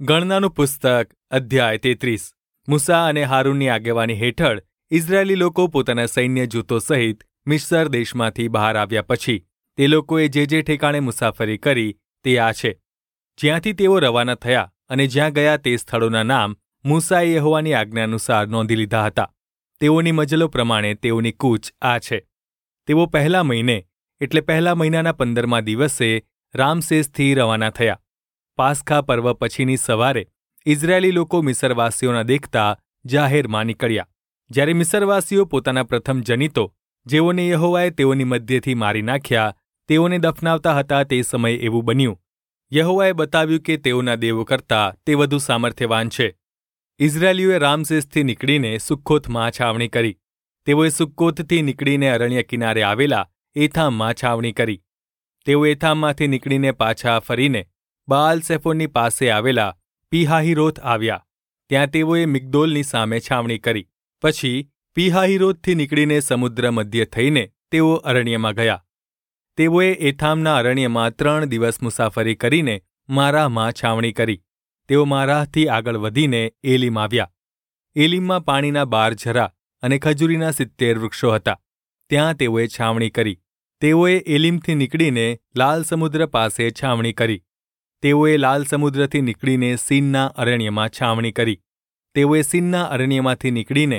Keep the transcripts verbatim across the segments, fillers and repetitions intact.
ગણનાનું પુસ્તક અધ્યાય તેત્રીસ. મૂસા અને હારૂનની આગેવાની હેઠળ ઇઝરાયેલી લોકો પોતાના સૈન્ય જૂથો સહિત મિસ્ર દેશમાંથી બહાર આવ્યા પછી તે લોકોએ જે જે ઠેકાણે મુસાફરી કરી તે આ છે. જ્યાંથી તેઓ રવાના થયા અને જ્યાં ગયા તે સ્થળોના નામ મૂસાએ યહોવાની આજ્ઞાનુસાર નોંધી લીધા હતા. તેઓની મજલો પ્રમાણે તેઓની કૂચ આ છે. તેઓ પહેલા મહિને એટલે પહેલા મહિનાના પંદરમા દિવસે રામસેસથી રવાના થયા. પાસખા પર્વ પછીની સવારે ઇઝરાયેલી લોકો મિસરવાસીઓના દેખતા જાહેરમાં નીકળ્યા. જ્યારે મિસરવાસીઓ પોતાના પ્રથમ જનિતો જેઓને યહોવાએ તેઓની મધ્યથી મારી નાખ્યા તેઓને દફનાવતા હતા તે સમયે એવું બન્યું. યહોવાએ બતાવ્યું કે તેઓના દેવો કરતાં તે વધુ સામર્થ્યવાન છે. ઇઝરાયેલીઓએ રામસેસથી નીકળીને સુક્કોથમાં છાવણી કરી. તેઓએ સુક્કોથથી નીકળીને અરણ્ય કિનારે આવેલા એથામમાં છાવણી કરી. તેઓ એથામમાંથી નીકળીને પાછા ફરીને બાલ સેફોનની પાસે આવેલા પીહાહીરોથ આવ્યા. ત્યાં તેઓએ મિગ્દોલની સામે છાવણી કરી. પછી પીહાહીરોથથી નીકળીને સમુદ્ર મધ્ય થઈને તેઓ અરણ્યમાં ગયા. તેઓએ એથામના અરણ્યમાં ત્રણ દિવસ મુસાફરી કરીને મારાહમાં છાવણી કરી. તેઓ મારાહથી આગળ વધીને એલીમ આવ્યા. એલીમમાં પાણીના બાર ઝરા અને ખજૂરીના સિત્તેર વૃક્ષો હતા. ત્યાં તેઓએ છાવણી કરી. તેઓએ એલીમથી નીકળીને લાલ સમુદ્ર પાસે છાવણી કરી. તેઓએ લાલ સમુદ્રથી નીકળીને સીનના અરણ્યમાં છાવણી કરી. તેઓએ સીનના અરણ્યમાંથી નીકળીને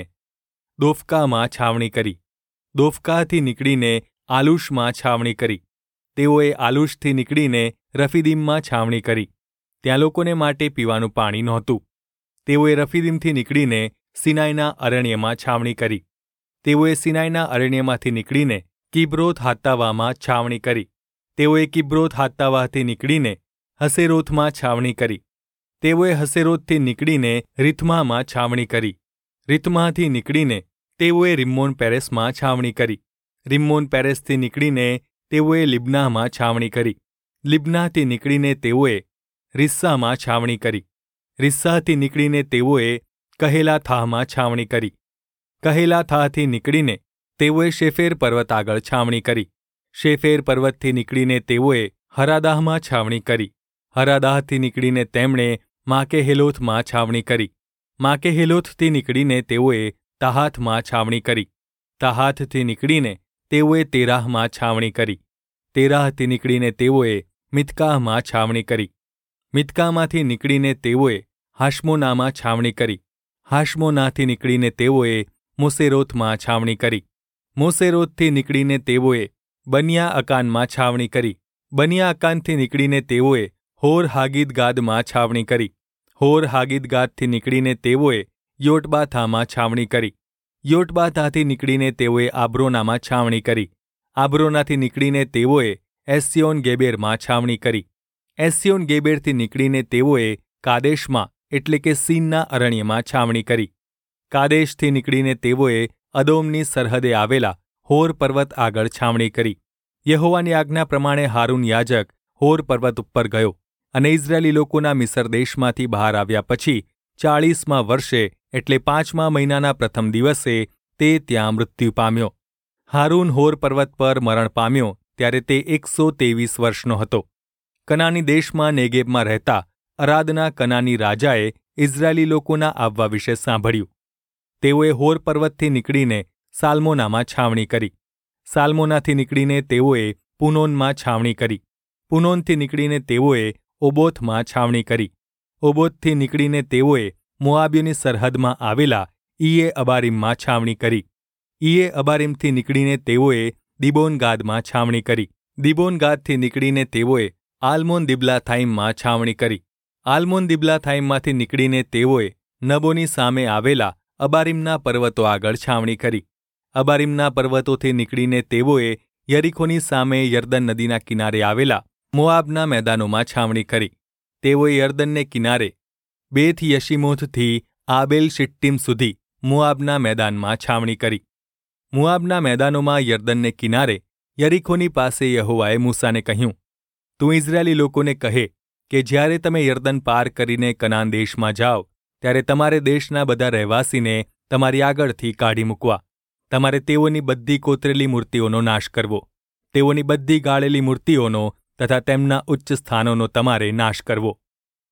દોફકામાં છાવણી કરી. દોફકાથી નીકળીને આલુશમાં છાવણી કરી. તેઓએ આલુશથી નીકળીને રફીદીમમાં છાવણી કરી. ત્યાં લોકોને માટે પીવાનું પાણી નહોતું. તેઓએ રફીદીમથી નીકળીને સિનાઈના અરણ્યમાં છાવણી કરી. તેઓએ સિનાઈના અરણ્યમાંથી નીકળીને કિબ્રોથ હાત્તાવામાં છાવણી કરી. તેઓએ કિબ્રોથ હાત્તાવાથી નીકળીને હસેરોથમાં છાવણી કરી. તેઓએ હસેરોથથી નીકળીને રીથમામાં છાવણી કરી. રીથમાથી નીકળીને તેઓએ રિમ્મોન પેરેસમાં છાવણી કરી. રિમ્મોન પેરેસથી નીકળીને તેઓએ લિબ્નામાં છાવણી કરી. લિબ્નાથી નીકળીને તેઓએ રિસ્સામાં છાવણી કરી. રિસ્સાથી નીકળીને તેઓએ કહેલાથાહમાં છાવણી કરી. કહેલાથાહથી નીકળીને તેઓએ શેફેર પર્વત આગળ છાવણી કરી. શેફેર પર્વતથી નીકળીને તેઓએ હરાદાહમાં છાવણી કરી. હરાદાહથી નીકળીને તેમણે માકેહેલોથમાં છાવણી કરી. માકેહેલોથથી નીકળીને તેઓએ તાહાથમાં છાવણી કરી. તાહાથથી નીકળીને તેઓએ તેરાહમાં છાવણી કરી. તેરાહથી નીકળીને તેઓએ મિત્કાહમાં છાવણી કરી. મિત્કામાંથી નીકળીને તેઓએ હાશમોનામાં છાવણી કરી. હાશમોનાથી નીકળીને તેઓએ મોસેરોથમાં છાવણી કરી. મોસેરોથથી નીકળીને તેઓએ બનિયા અકાનમાં છાવણી કરી. બનિયા અકાનથી નીકળીને તેઓએ હોર હાગીદગાદમાં છાવણી કરી. હોર હાગીદગાદથી નીકળીને તેઓએ યોટબાથામાં છાવણી કરી. યોટબાથાથી નીકળીને તેઓએ આબ્રોનામાં છાવણી કરી. આબ્રોનાથી નીકળીને તેઓએ એસ્યોન ગેબેરમાં છાવણી કરી. એસ્યોન ગેબેરથી નીકળીને તેઓએ કાદેશમાં એટલે કે સીનના અરણ્યમાં છાવણી કરી. કાદેશથી નીકળીને તેઓએ અદોમની સરહદે આવેલા હોર પર્વત આગળ છાવણી કરી. યહોવાની આજ્ઞા પ્રમાણે હારૂન યાજક હોર પર્વત ઉપર ગયો અને ઇઝરાયેલી લોકોના મિસર દેશમાંથી બહાર આવ્યા પછી ચાળીસમા વર્ષે એટલે પાંચમા મહિનાના પ્રથમ દિવસે તે ત્યાં મૃત્યુ પામ્યો. હારૂન હોર પર્વત પર મરણ પામ્યો ત્યારે તે એકસો ત્રેવીસ વર્ષનો હતો. કનાની દેશમાં નેગેબમાં રહેતા અરાદના કનાની રાજાએ ઇઝરાયેલી લોકોના આવવા વિશે સાંભળ્યું. તેઓએ હોર પર્વતથી નીકળીને સાલ્મોનામાં છાવણી કરી. સાલ્મોનાથી નીકળીને તેઓએ પુનોનમાં છાવણી કરી. પુનોનથી નીકળીને તેઓએ ઓબોથમાં છાવણી કરી. ઓબોથથી નીકળીને તેઓએ મોઆબીઓની સરહદમાં આવેલા ઈયે અબારીમમાં છાવણી કરી. ઈયે અબારીમથી નીકળીને તેઓએ દિબોનગાદમાં છાવણી કરી. દિબોનગાદથી નીકળીને તેઓએ આલ્મોન દિબલાથાઈમમાં છાવણી કરી. આલ્મોન દિબલાથાઈમમાંથી નીકળીને તેઓએ નબોની સામે આવેલા અબારીમના પર્વતો આગળ છાવણી કરી. અબારીમના પર્વતોથી નીકળીને તેઓએ યરીખોની સામે યર્દન નદીના કિનારે આવેલા મોઆબના મેદાનોમાં છાવણી કરી. તેઓએ યર્દનને કિનારે બેથ યશિમોથથી આબેલ શિટ્ટીમ સુધી મોઆબના મેદાનમાં છાવણી કરી. મોઆબના મેદાનોમાં યર્દનને કિનારે યરીખોની પાસે યહોવાએ મૂસાને કહ્યું, તું ઇઝરાયેલી લોકોને કહે કે જ્યારે તમે યર્દન પાર કરીને કનાન દેશમાં જાઓ ત્યારે તમારે દેશના બધા રહેવાસીને તમારી આગળથી કાઢી મૂકવા. તમારે તેઓની બધી કોતરેલી મૂર્તિઓનો નાશ કરવો. તેઓની બધી ગાળેલી મૂર્તિઓનો તથા તેમના ઉચ્ચ સ્થાનોનો તમારે નાશ કરવો.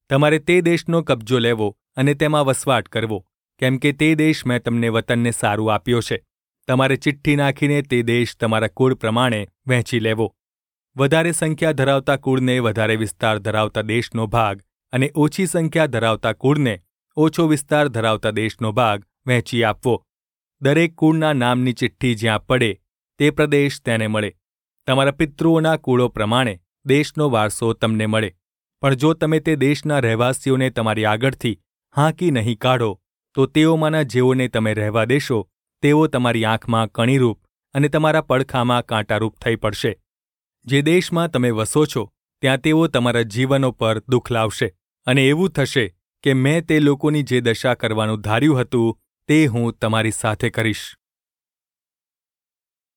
તમારે તે દેશનો કબજો લેવો અને તેમાં વસવાટ કરવો, કેમ કે તે દેશ મેં તમને વતનને સારું આપ્યો છે. તમારે ચિઠ્ઠી નાખીને તે દેશ તમારા કુળ પ્રમાણે વહેંચી લેવો. વધારે સંખ્યા ધરાવતા કુળને વધારે વિસ્તાર ધરાવતા દેશનો ભાગ અને ઓછી સંખ્યા ધરાવતા કુળને ઓછો વિસ્તાર ધરાવતા દેશનો ભાગ વહેંચી આપવો. દરેક કુળના નામની ચિઠ્ઠી જ્યાં પડે તે પ્રદેશ તેને મળે. તમારા પિતૃઓના કુળો પ્રમાણે દેશનો વારસો તમને મળે. પણ જો તમે તે દેશના રહેવાસીઓને તમારી આગળથી હાંકી નહીં કાઢો, તો તેઓમાંના જેઓને તમે રહેવા દેશો તેઓ તમારી આંખમાં કણીરૂપ અને તમારા પડખામાં કાંટારૂપ થઈ પડશે. જે દેશમાં તમે વસો છો ત્યાં તેઓ તમારા જીવનો પર દુઃખ લાવશે, અને એવું થશે કે મેં તે લોકોની જે દશા કરવાનું ધાર્યું હતું તે હું તમારી સાથે કરીશ.